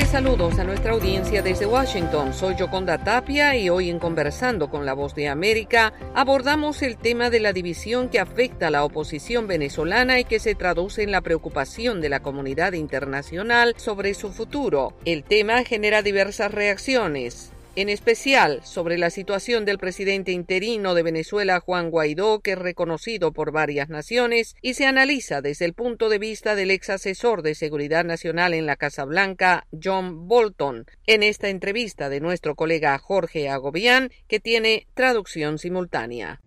saludos a nuestra audiencia desde Washington. Soy Yoconda Tapia y hoy en Conversando con la Voz de América abordamos el tema de la división que afecta a la oposición venezolana y que se traduce en la preocupación de la comunidad internacional sobre su futuro. El tema genera diversas reacciones, en especial sobre la situación del presidente interino de Venezuela, Juan Guaidó, que es reconocido por varias naciones, y se analiza desde el punto de vista del ex asesor de Seguridad Nacional en la Casa Blanca, John Bolton, en esta entrevista de nuestro colega Jorge Agobián, que tiene traducción simultánea.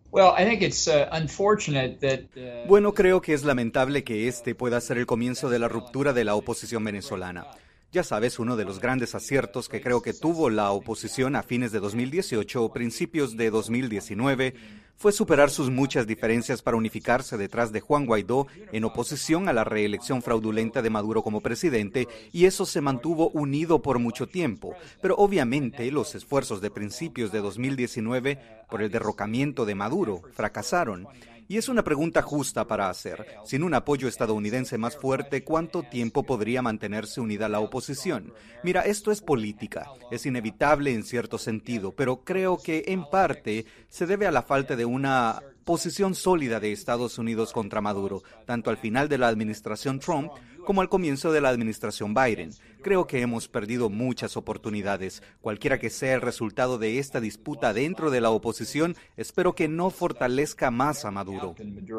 Bueno, creo que es lamentable que este pueda ser el comienzo de la ruptura de la oposición venezolana. Ya sabes, uno de los grandes aciertos que creo que tuvo la oposición a fines de 2018 o principios de 2019 fue superar sus muchas diferencias para unificarse detrás de Juan Guaidó en oposición a la reelección fraudulenta de Maduro como presidente, y eso se mantuvo unido por mucho tiempo. Pero obviamente los esfuerzos de principios de 2019 por el derrocamiento de Maduro fracasaron. Y es una pregunta justa para hacer. Sin un apoyo estadounidense más fuerte, ¿cuánto tiempo podría mantenerse unida la oposición? Mira, esto es política. Es inevitable en cierto sentido, pero creo que en parte se debe a la falta de una posición sólida de Estados Unidos contra Maduro, tanto al final de la administración Trump como al comienzo de la administración Biden. Creo que hemos perdido muchas oportunidades. Cualquiera que sea el resultado de esta disputa dentro de la oposición, espero que no fortalezca más a Maduro.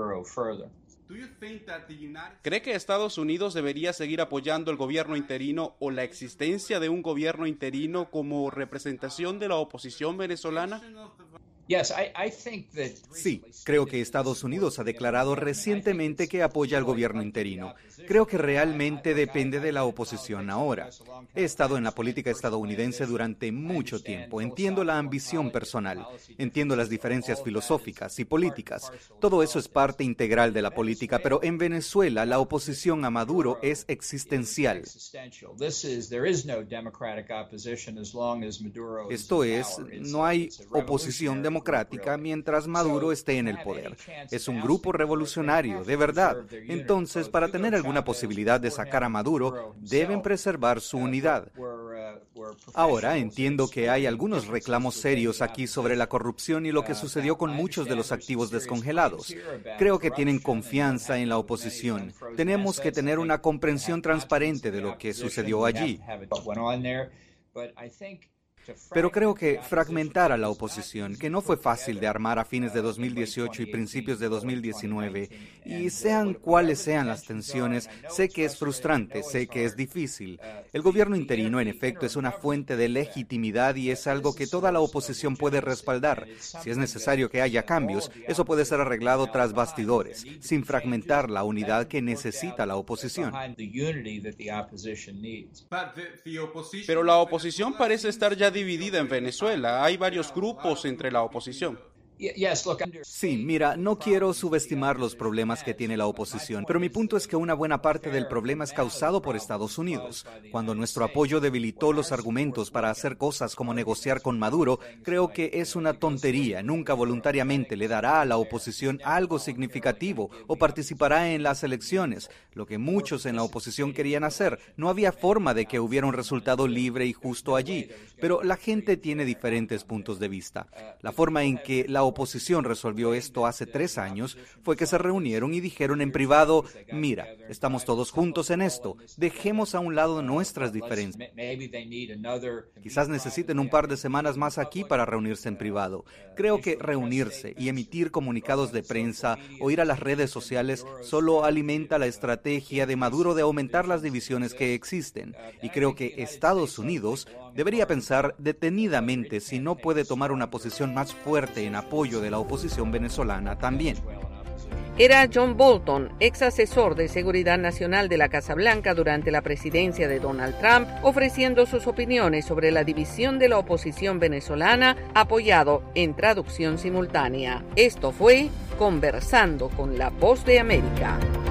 ¿Cree que Estados Unidos debería seguir apoyando el gobierno interino o la existencia de un gobierno interino como representación de la oposición venezolana? Sí, creo que Estados Unidos ha declarado recientemente que apoya al gobierno interino. Creo que realmente depende de la oposición ahora. He estado en la política estadounidense durante mucho tiempo. Entiendo la ambición personal, entiendo las diferencias filosóficas y políticas. Todo eso es parte integral de la política, pero en Venezuela la oposición a Maduro es existencial. Esto es, no hay oposición democrática mientras Maduro esté en el poder. Es un grupo revolucionario, de verdad. Entonces, para tener alguna posibilidad de sacar a Maduro, deben preservar su unidad. Ahora, entiendo que hay algunos reclamos serios aquí sobre la corrupción y lo que sucedió con muchos de los activos descongelados. Creo que tienen confianza en la oposición. Tenemos que tener una comprensión transparente de lo que sucedió allí. Pero creo que fragmentar a la oposición, que no fue fácil de armar a fines de 2018 y principios de 2019, y sean cuales sean las tensiones, sé que es frustrante, sé que es difícil. El gobierno interino, en efecto, es una fuente de legitimidad y es algo que toda la oposición puede respaldar. Si es necesario que haya cambios, eso puede ser arreglado tras bastidores, sin fragmentar la unidad que necesita la oposición. Pero la oposición parece estar ya dividida en Venezuela. Hay varios grupos entre la oposición. Sí, mira, no quiero subestimar los problemas que tiene la oposición, pero mi punto es que una buena parte del problema es causado por Estados Unidos. Cuando nuestro apoyo debilitó los argumentos para hacer cosas como negociar con Maduro, creo que es una tontería. Nunca voluntariamente le dará a la oposición algo significativo o participará en las elecciones, lo que muchos en la oposición querían hacer. No había forma de que hubiera un resultado libre y justo allí, pero la gente tiene diferentes puntos de vista. La forma en que la oposición resolvió esto hace 3 años fue que se reunieron y dijeron en privado: mira, estamos todos juntos en esto, dejemos a un lado nuestras diferencias. Quizás necesiten un par de semanas más aquí para reunirse en privado. Creo que reunirse y emitir comunicados de prensa o ir a las redes sociales solo alimenta la estrategia de Maduro de aumentar las divisiones que existen. Y creo que Estados Unidos debería pensar detenidamente si no puede tomar una posición más fuerte en apoyo de la oposición venezolana también. Era John Bolton, ex asesor de Seguridad Nacional de la Casa Blanca durante la presidencia de Donald Trump, ofreciendo sus opiniones sobre la división de la oposición venezolana, apoyado en traducción simultánea. Esto fue Conversando con la Voz de América.